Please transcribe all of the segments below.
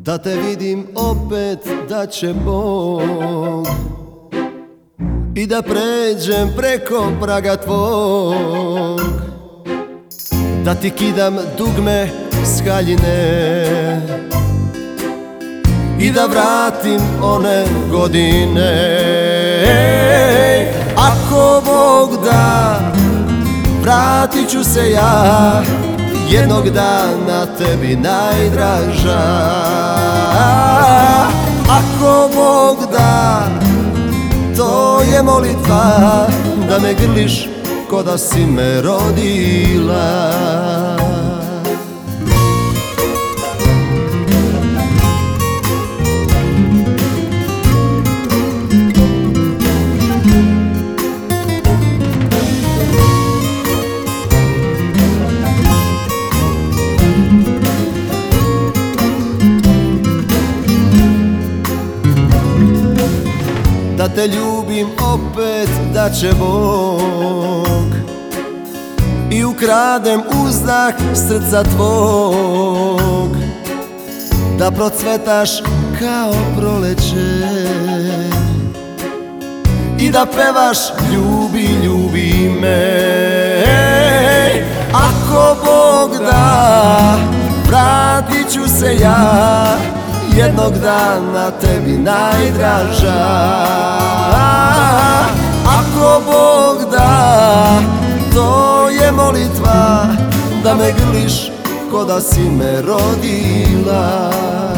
Da te vidim opet, da će Bog i da pređem preko praga tvog, da ti kidam dugme s haljine i da vratim one godine. Ako Bog da, vratit ću se ja, jednog dana tebi najdraža. Ako Bog da, to je molitva, da me grliš ko da si me rodila. Da te ljubim opet, da će Bog i ukradem uzdah srca tvog, da procvetaš kao proleće i da pevaš ljubi, ljubi me. Ako Bog da, vratit ću se ja, jednog dana tebi najdraža. Ako Bog da, to je molitva, da me grliš ko da si me rodila.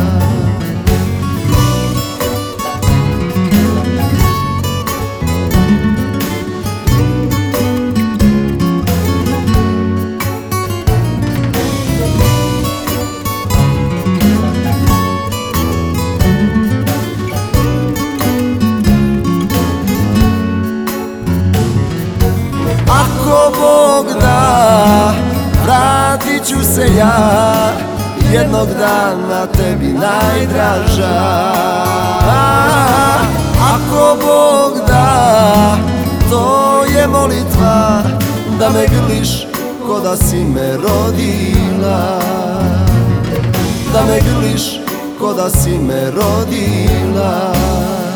Ako Bog da, vratit ću se ja, jednog dana tebi najdraža. Ako Bog da, to je molitva, da me grliš ko da si me rodila, da me grliš ko da si me rodila.